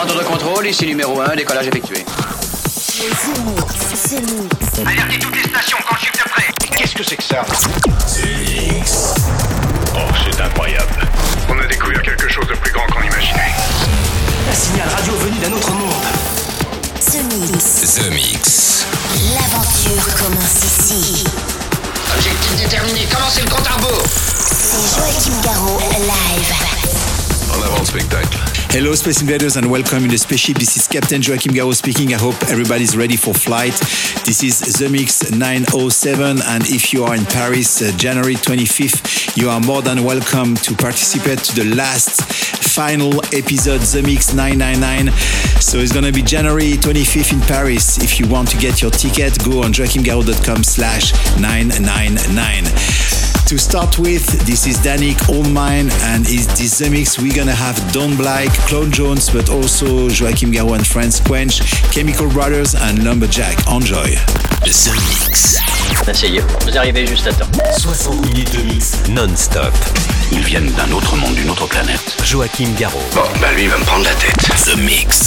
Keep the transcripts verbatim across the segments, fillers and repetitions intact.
Centre de contrôle, ici numéro un, décollage effectué. Alertez toutes les stations quand je suis prêt. Qu'est-ce que c'est que ça? The Mix. Oh, c'est incroyable. On a découvert quelque chose de plus grand qu'on imaginait. Un signal radio venu d'un autre monde. The Mix. The Mix. L'aventure commence ici. Objectif déterminé, commencez le compte à rebours. C'est Joachim Garraud, live. En avant le spectacle. Hello Space Invaders and welcome in the spaceship. This is Captain Joachim Garraud speaking. I hope everybody's ready for flight. This is The Mix nine oh seven, and if you are in Paris, uh, January twenty-fifth, you are more than welcome to participate to the last final episode, The Mix nine ninety-nine. So it's gonna be January twenty-fifth in Paris. If you want to get your ticket, go on joachimgarraud.com slash 999. To start with, this is Danik Oldmine, and in this The Mix we're gonna have Don Black, Claude Jones, but also Joachim Garraud and friends Quench, Chemical Brothers and Lumberjack. Enjoy. The Mix. Asseyez, vous arrivez juste à temps. soixante minutes de mix non-stop. Ils viennent d'un autre monde, d'une autre planète. Joachim Garraud. Bon, bah lui il va me prendre la tête. The Mix.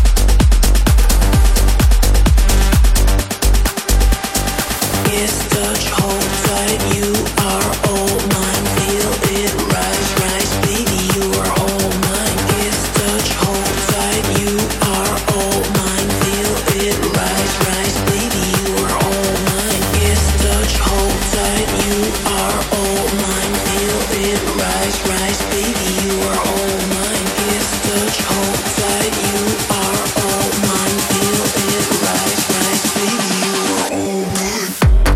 Yes, touch, hold tight, you are all mine. Feel it rise, rise, baby, you are all mine. Yes, touch, hold tight, you are all mine. Feel it rise, rise, baby, you are all mine. Yes, touch, hold tight, you are all mine. Feel it rise, rise, baby, you are all mine. Yes, touch, hold tight, you are all mine. Feel it rise, rise, baby, you are all mine.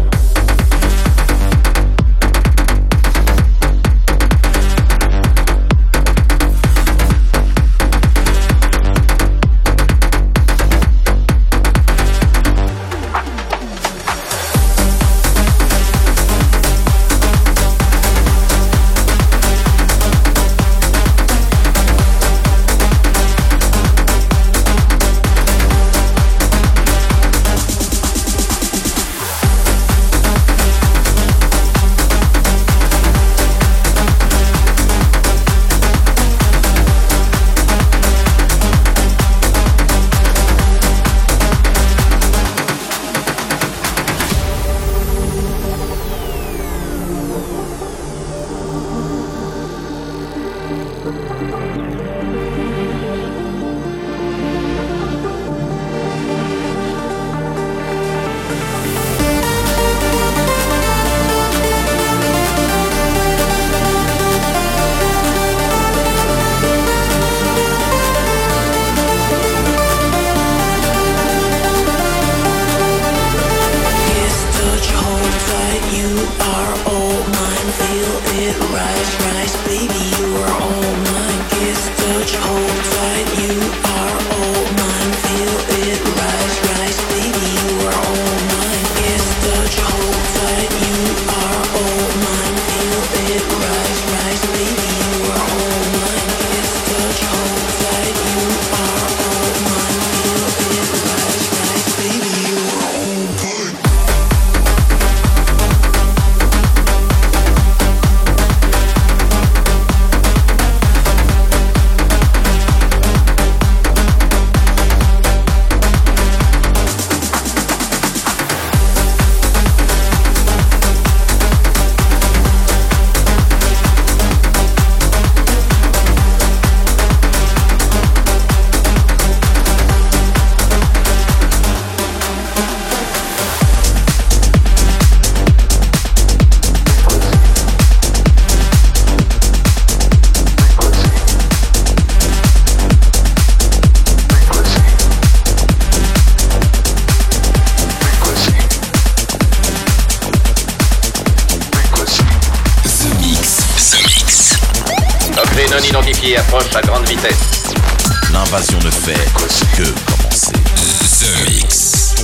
Non identifié approche à grande vitesse. L'invasion ne fait que commencer. The Mix.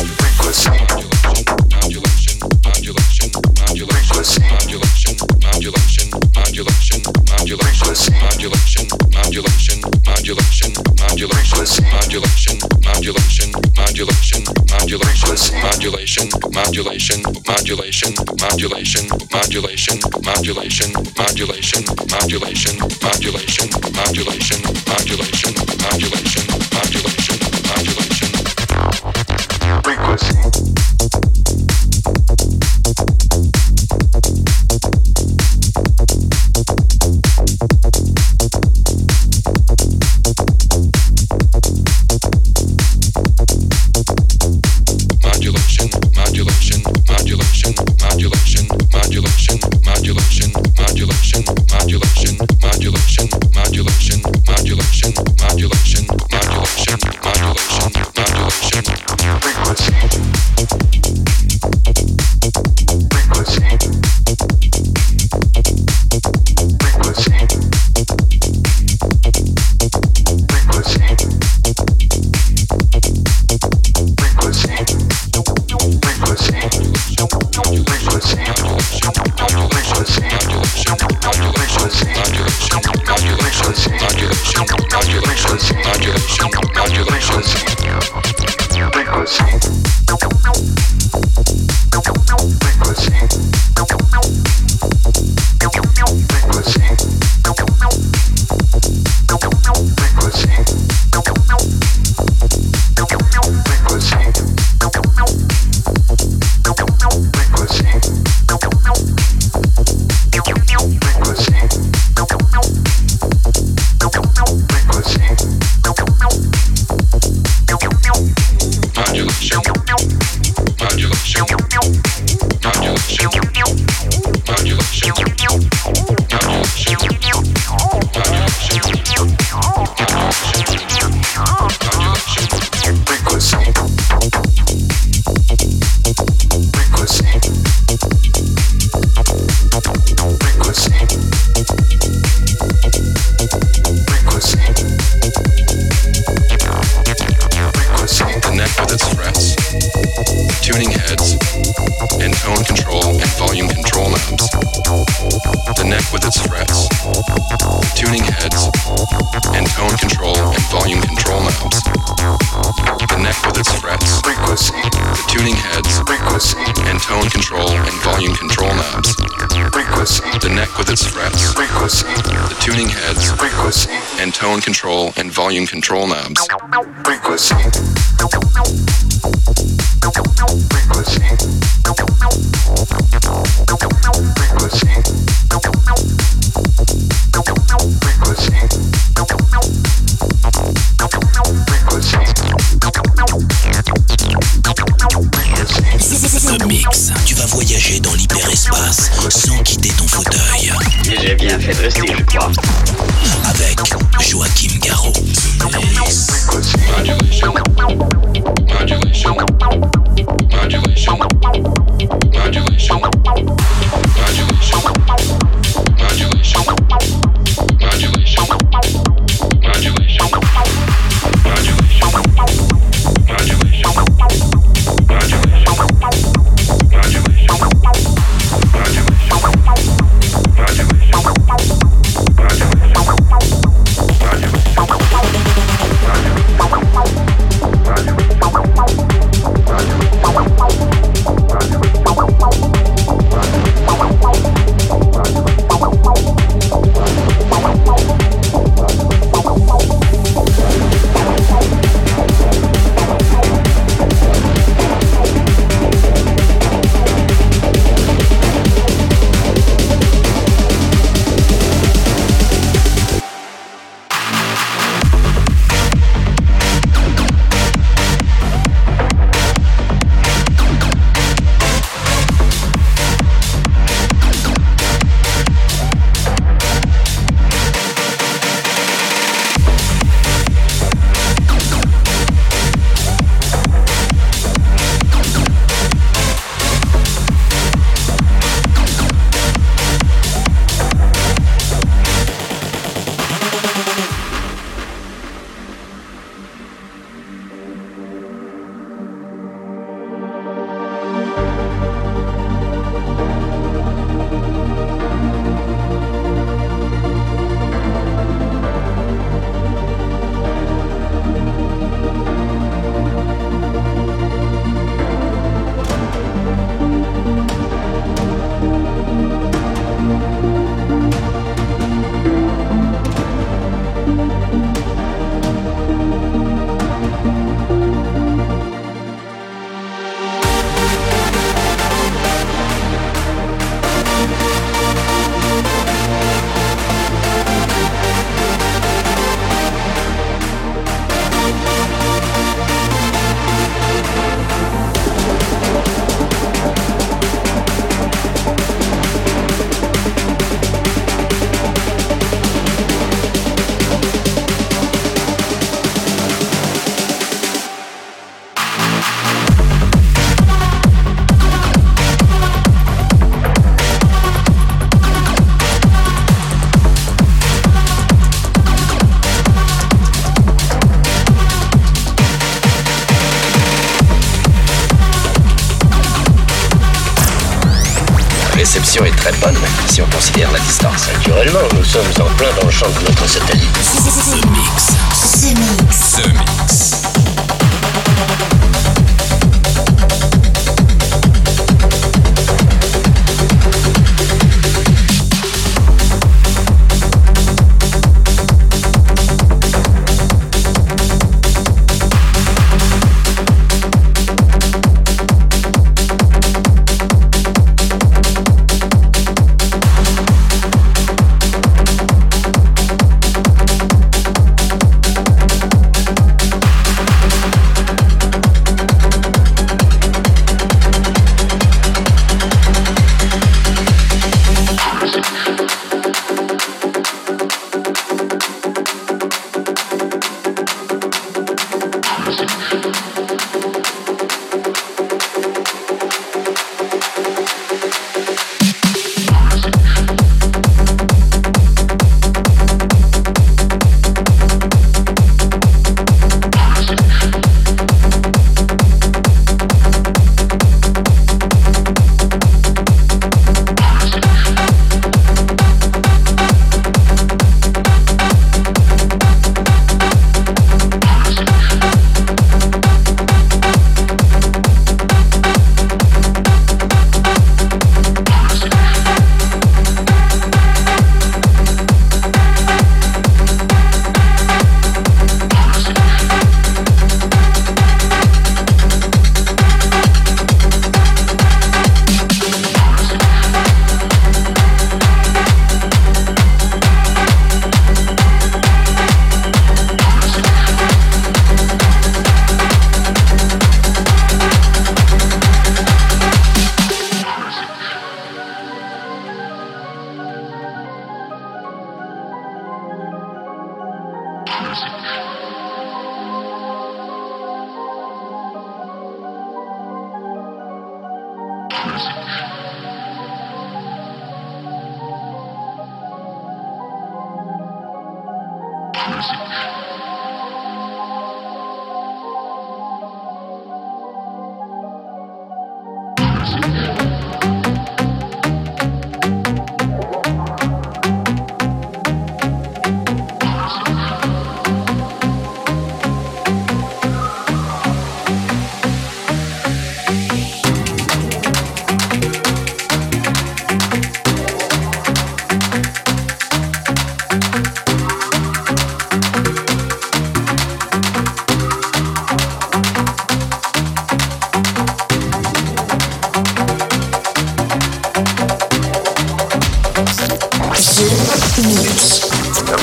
Modulation, modulation, modulation, modulation, modulation, modulation, modulation, modulation, modulation, modulation, modulation, modulation. modulation, modulation. Tone control and volume control knobs. Frequency. Frequency. The Mix, tu vas voyager dans l'hyperespace sans quitter ton fauteuil. Et j'ai bien fait de rester, je crois. Avec Joachim Garraud. Modulation. Modulation. Modulation. Modulation. Modulation. Modulation. Modulation. Modulation. Modulation. Modulation. réception est très bonne si on considère la distance. Naturellement, nous sommes en plein dans le champ de notre satellite. The Mix. The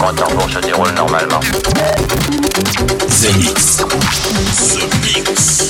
mon tambour se déroule normalement. The Mix. The Mix.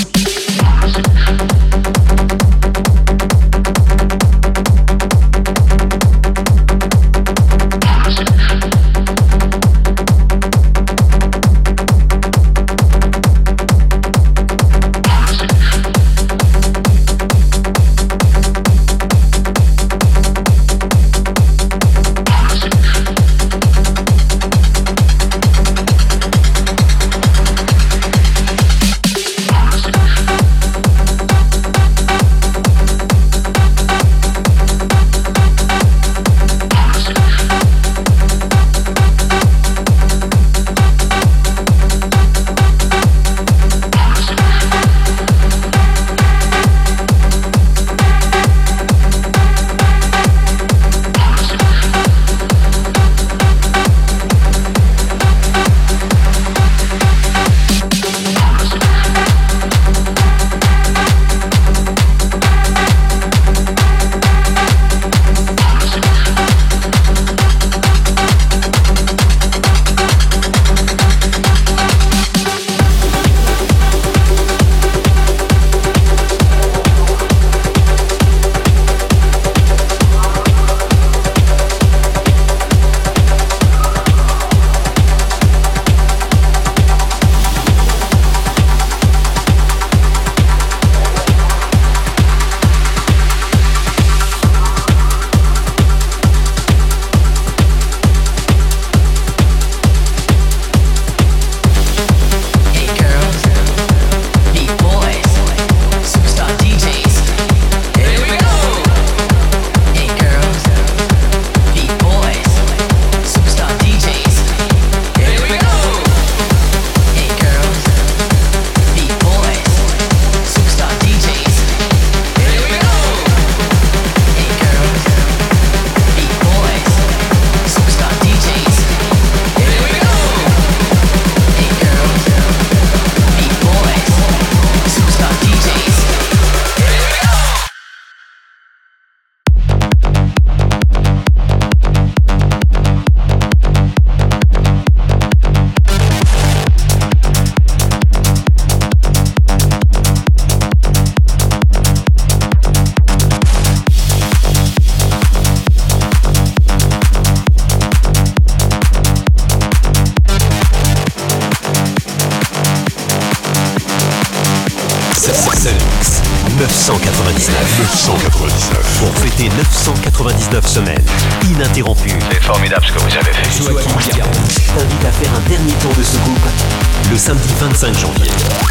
neuf cent quatre-vingt-dix-neuf. neuf cent quatre-vingt-dix-neuf. Pour fêter neuf cent quatre-vingt-dix-neuf semaines ininterrompues. C'est formidable ce que vous avez fait. Joachim Garraud t'invite à faire un dernier tour de soucoupe le samedi vingt-cinq janvier.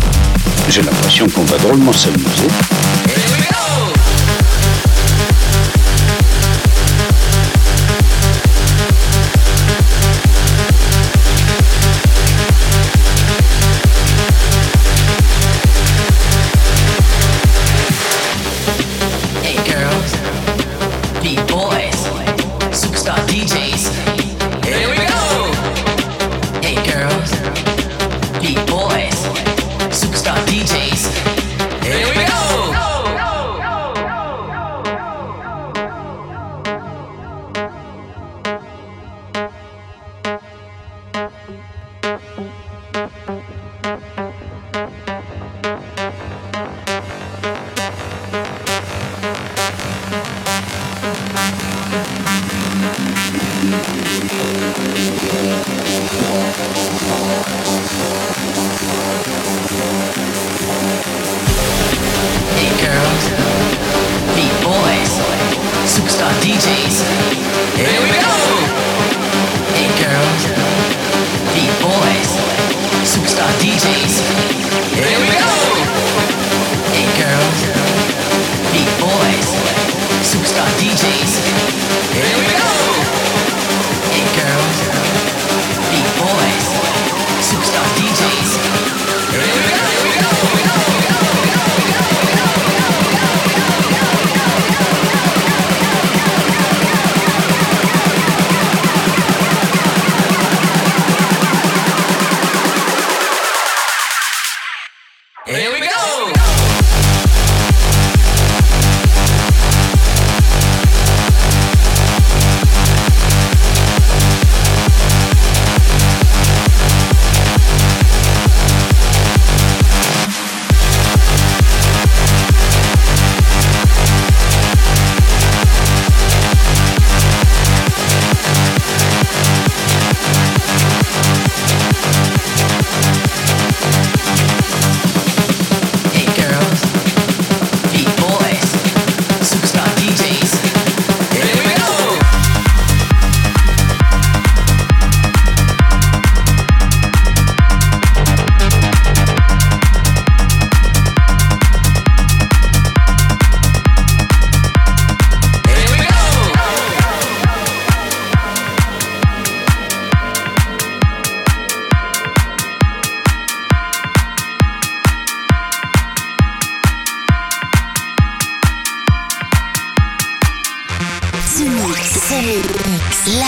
J'ai l'impression qu'on va drôlement s'amuser.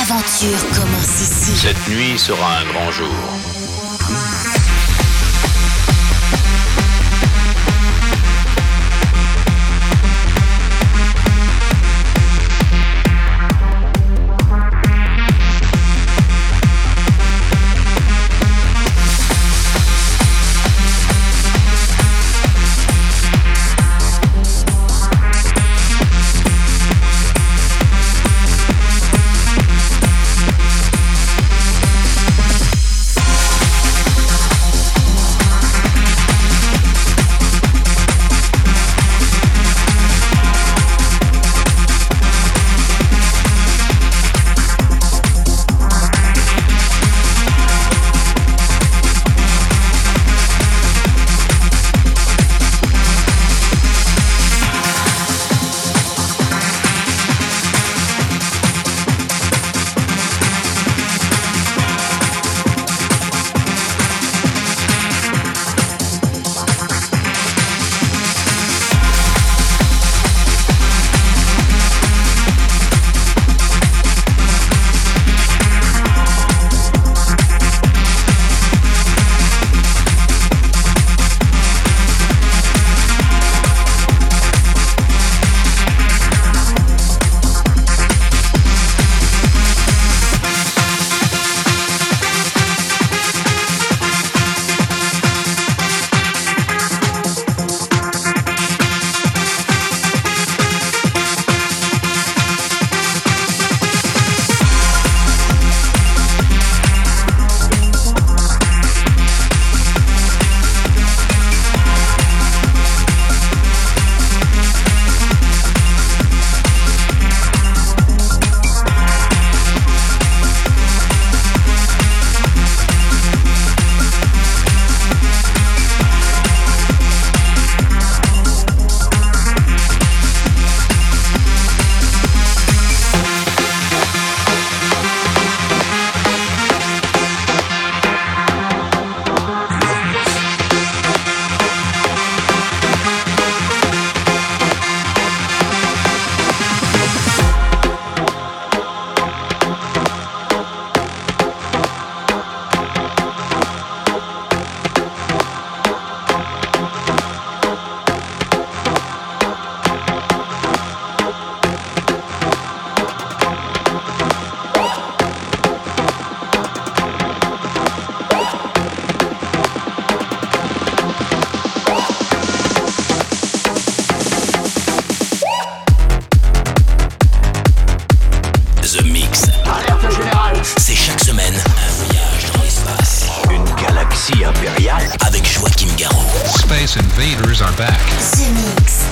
L'aventure commence ici. Cette nuit sera un grand jour. Invaders are back. The Mix.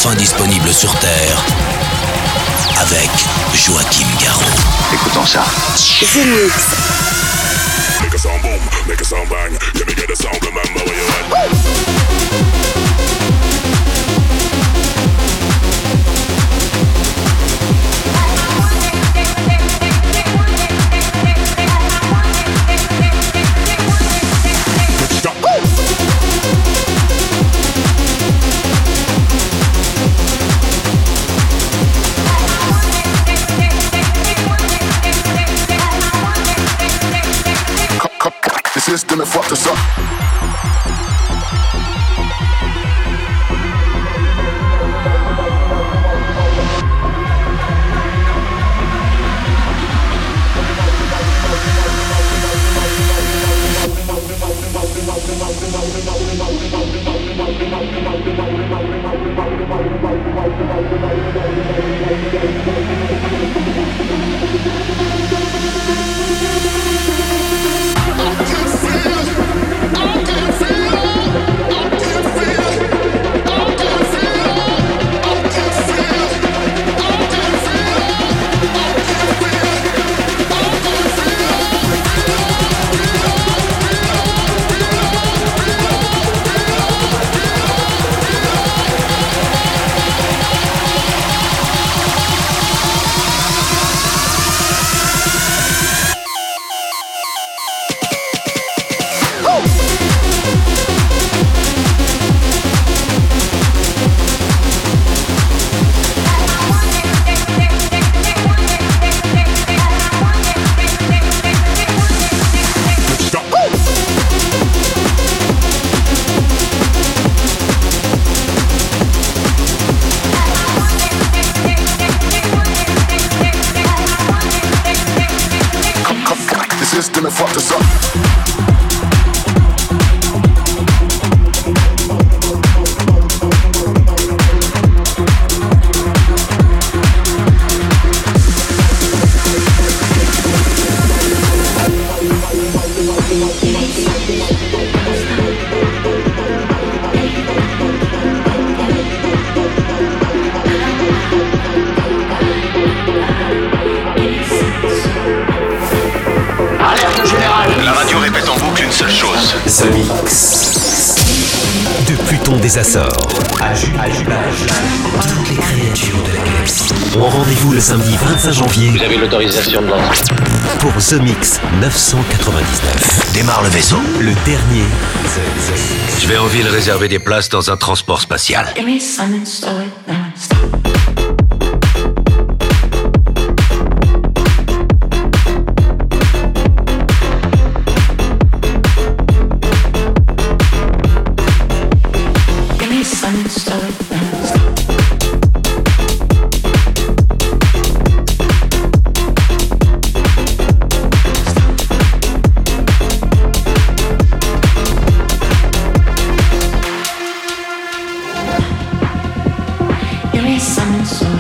enfin disponible sur Terre avec Joachim Garraud. Écoutons ça. The Mix. Make a sound boom, make a sound bang. Let me get a sound, remember where you at. System and fucked us up. System and fucked us up. La radio répète en boucle une seule chose. The Mix. De Pluton des Açores à Jupiter, toutes les créatures de la galaxie ont rendez-vous le samedi vingt-cinq janvier. Vous avez l'autorisation de l'entrée Pour The Mix neuf cent quatre-vingt-dix-neuf. Démarre le vaisseau. Le dernier. Je vais en ville réserver des places dans un transport spatial. Something so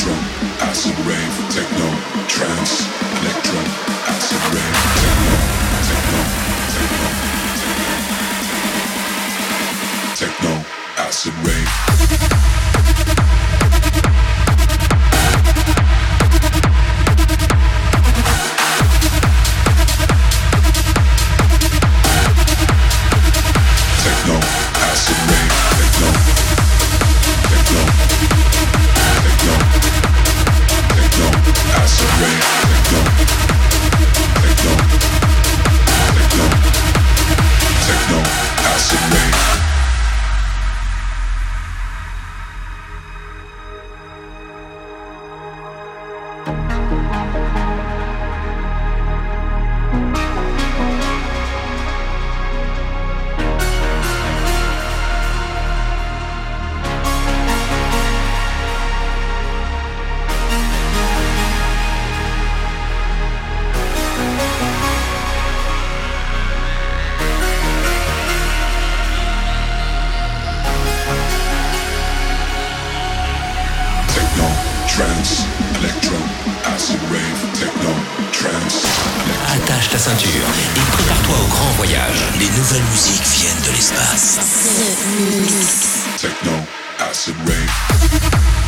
Attache ta ceinture et prépare-toi au grand voyage. Les nouvelles musiques viennent de l'espace. The Mix. Techno, acid rave.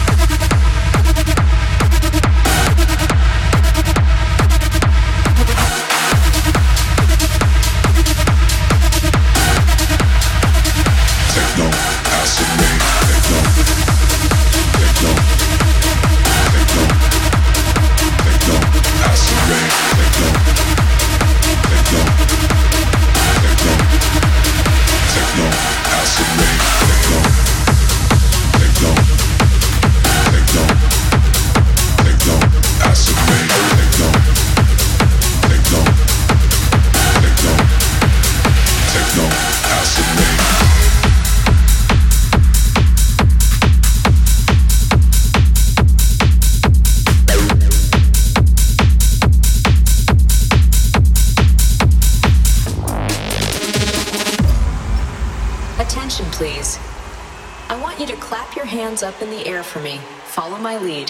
Please. I want you to clap your hands up in the air for me. Follow my lead.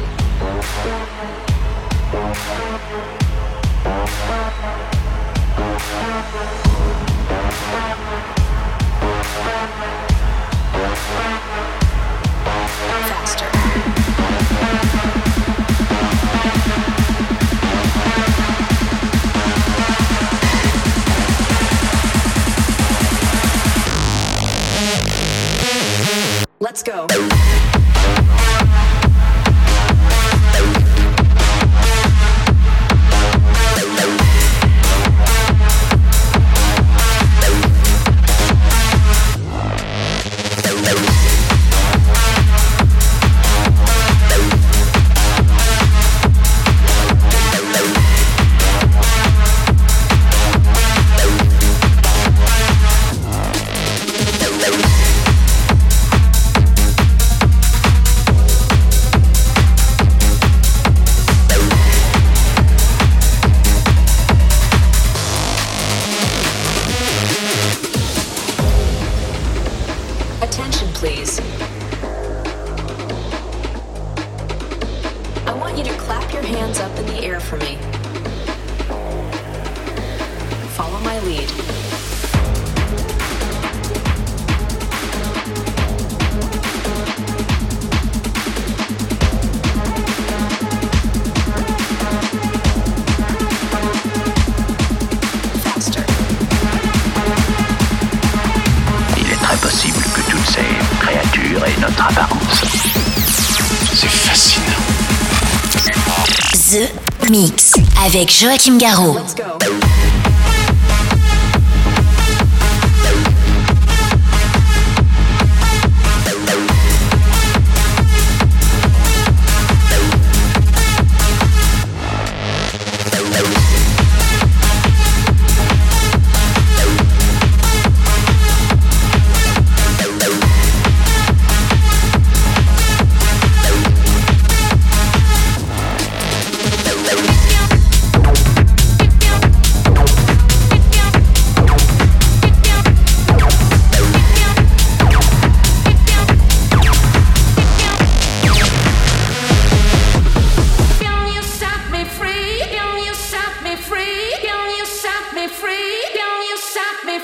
Faster. Let's go. Attention, please. I want you to clap your hands up in the air for me. Follow my lead. Faster. Il est très possible que toutes ces créatures aient notre apparence. C'est fascinant. The Mix avec Joachim Garraud. Let's go.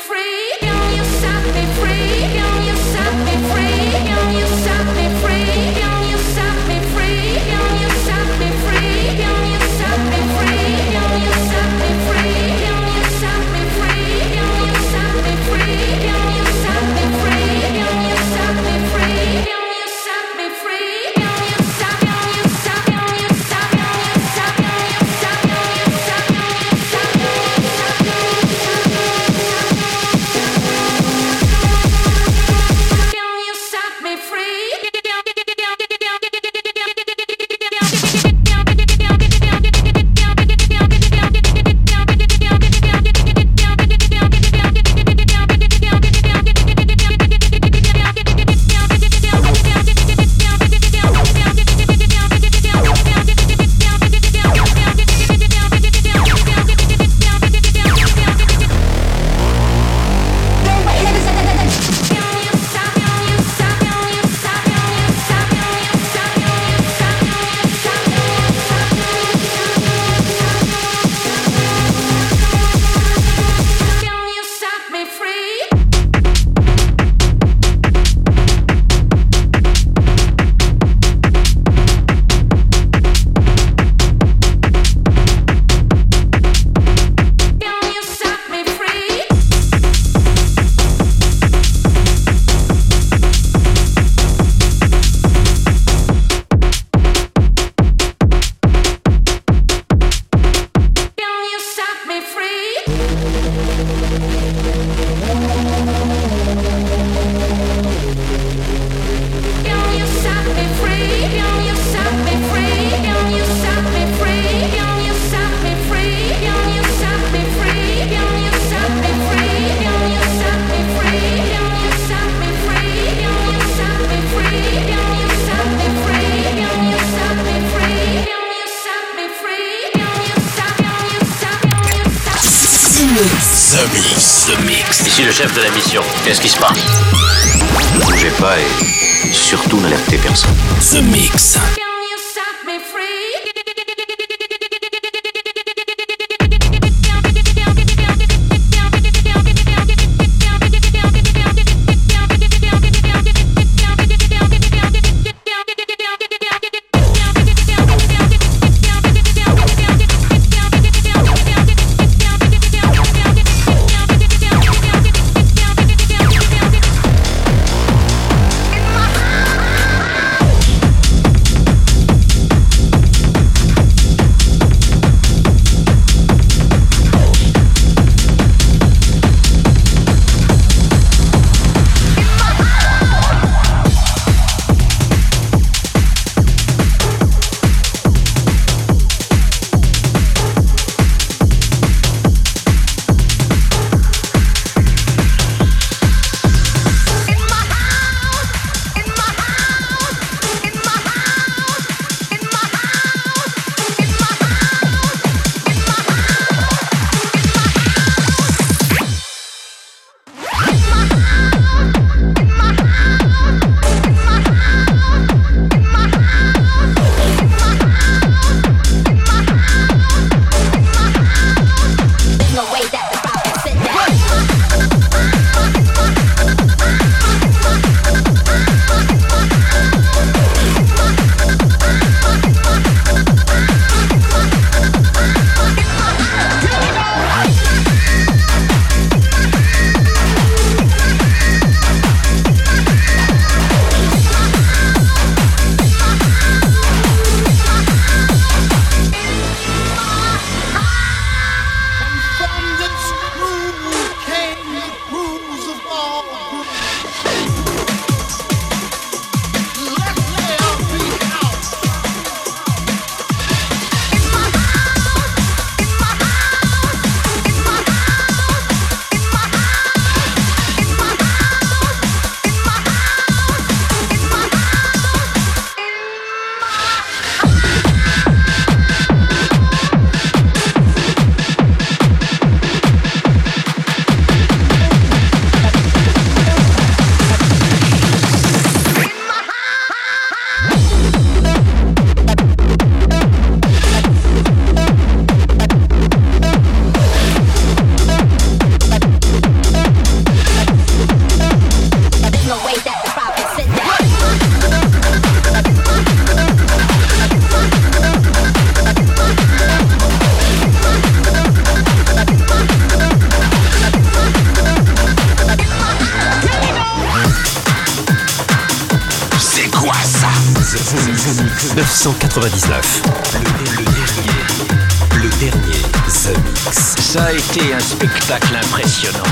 The Mix. The Mix. Ici le chef de la mission. Qu'est-ce qui se passe? Ne bougez pas et surtout n'alertez personne. The Mix. neuf cent quatre-vingt-dix-neuf. Le, le dernier, le dernier The Mix. Ça a été un spectacle impressionnant.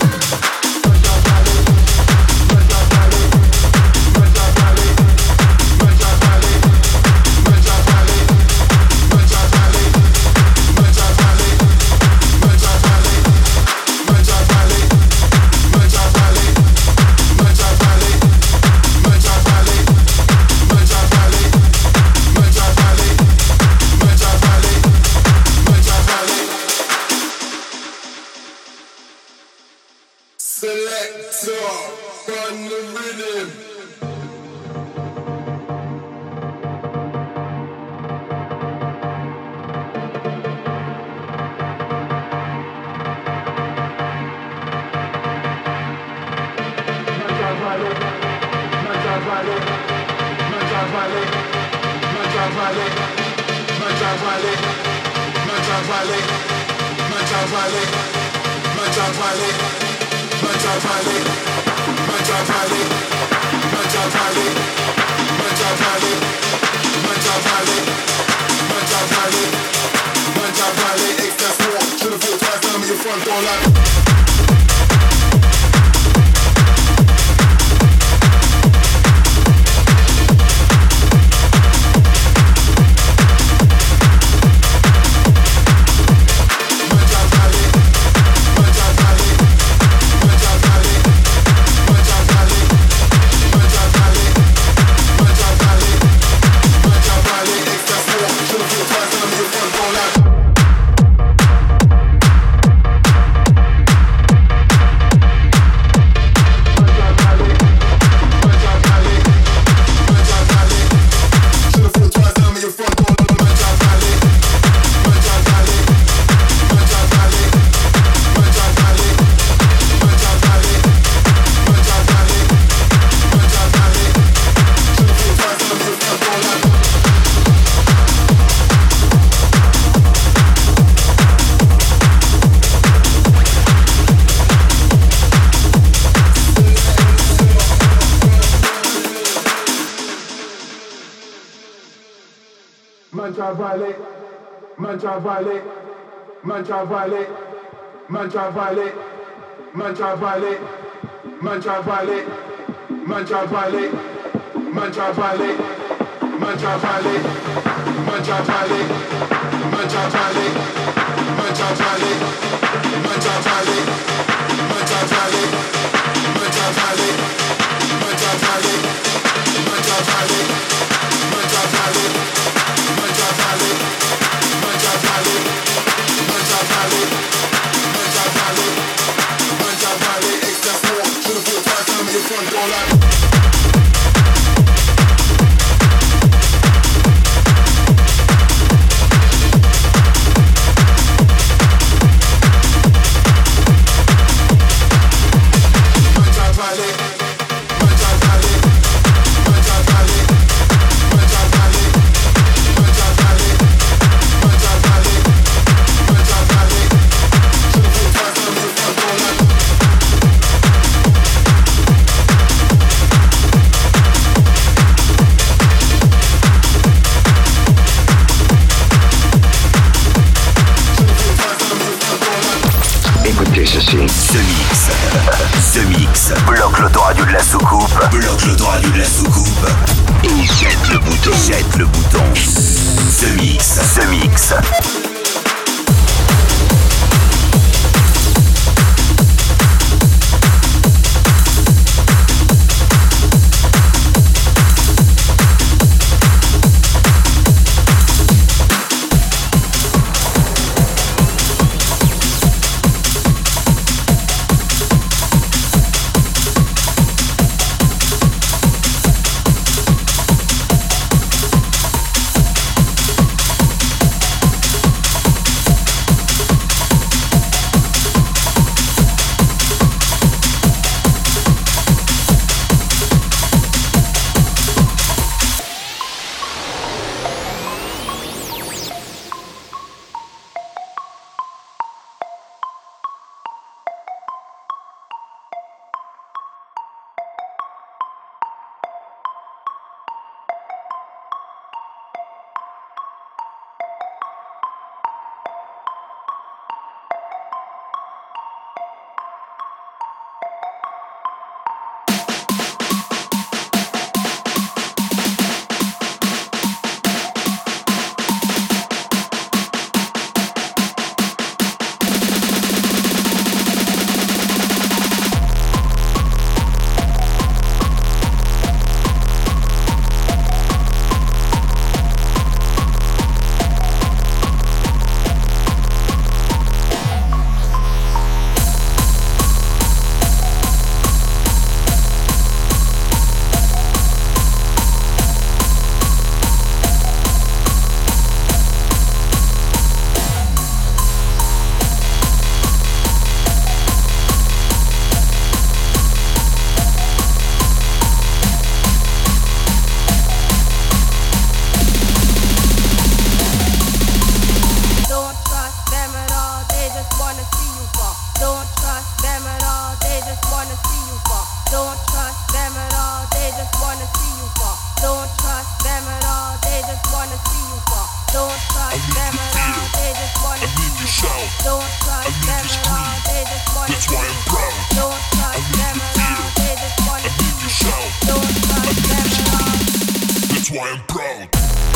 Ce mix, ce mix, bloque l'autoradio de la soucoupe, bloque l'autoradio de la soucoupe, et jette le bouton, jette le bouton. Ce mix, ce mix. just wanna see you fall. Don't trust them at all, they just wanna see you fall. Don't trust them at all, they just wanna see you fall. Don't trust them at all, they just wanna see you fall. Don't trust them at all, they just wanna see you fall. Don't trust them at all, they just wanna see you fall. Don't trust them at all. That's why I'm proud.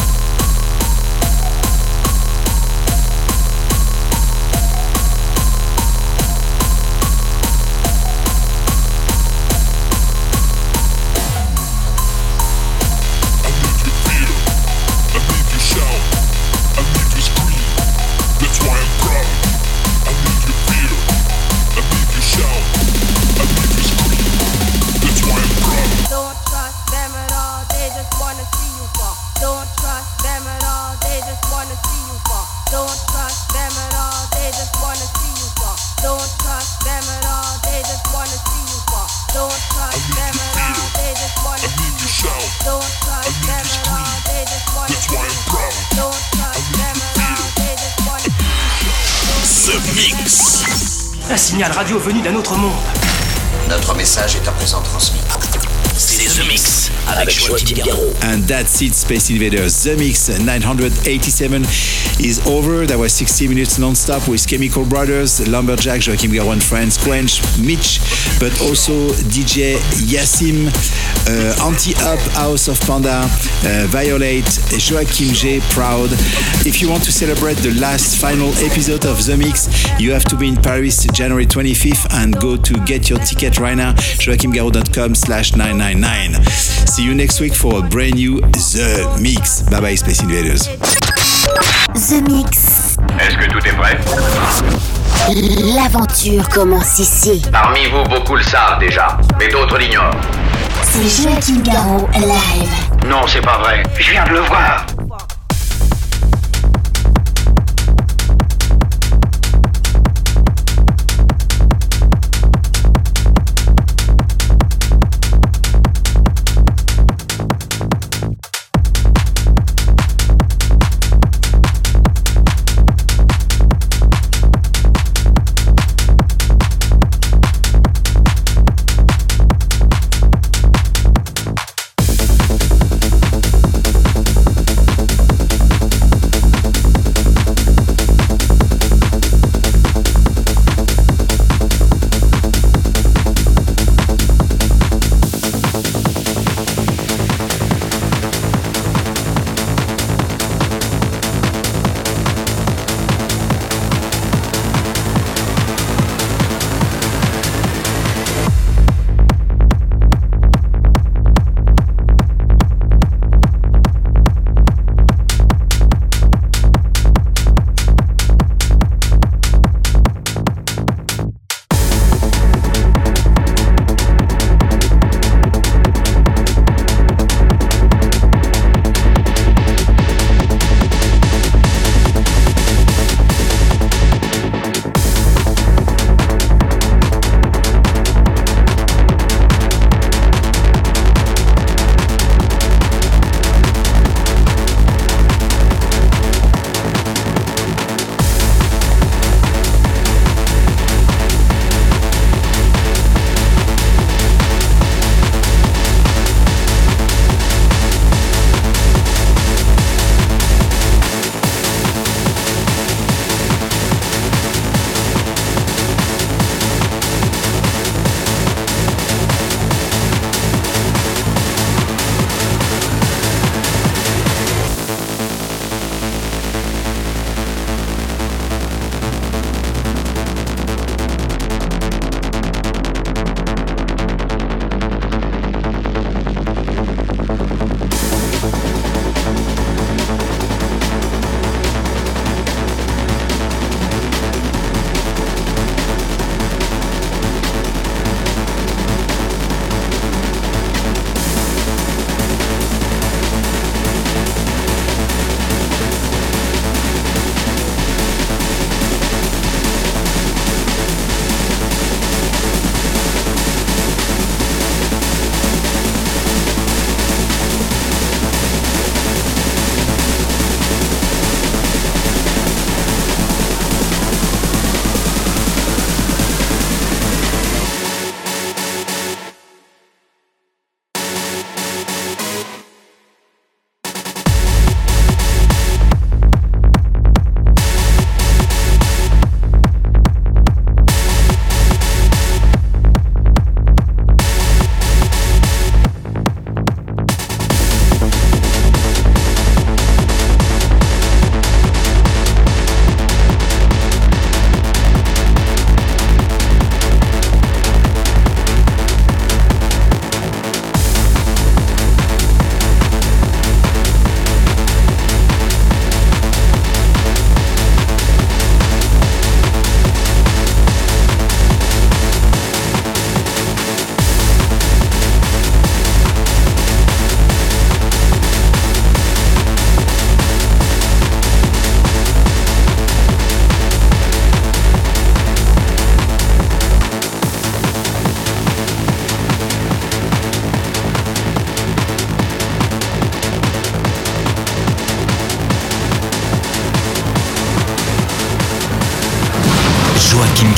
Un signal radio venu d'un autre monde. Notre message est à présent transmis. C'est The Mix avec Joachim Garraud. And that's it, Space Invaders. The Mix nine eighty-seven is over. That was sixty minutes non-stop with Chemical Brothers, Lumberjack, Joachim Garraud and friends, Quench, Mitch, but also D J Yassim, uh, Anti-Up, House of Panda, uh, Violate, Joachim J, Proud. If you want to celebrate the last final episode of The Mix, you have to be in Paris January twenty-fifth and go to get your ticket right now, joachimgarraud.com slash 999. See you next week for a brand new The Mix. Bye bye, Space Invaders. The Mix. Est-ce que tout est prêt? L'aventure commence ici. Parmi vous, beaucoup le savent déjà, mais d'autres l'ignorent. C'est Joachim Garraud live. Non, c'est pas vrai. Je viens de le voir.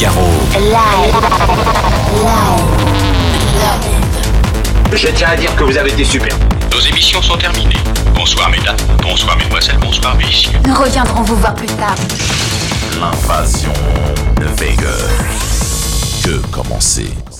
Garo. Live. Live. Je tiens à dire que vous avez été super. Nos émissions sont terminées. Bonsoir mesdames, bonsoir mesdemoiselles, bonsoir messieurs. Nous reviendrons vous voir plus tard. L'invasion de Vegas. Que commencer?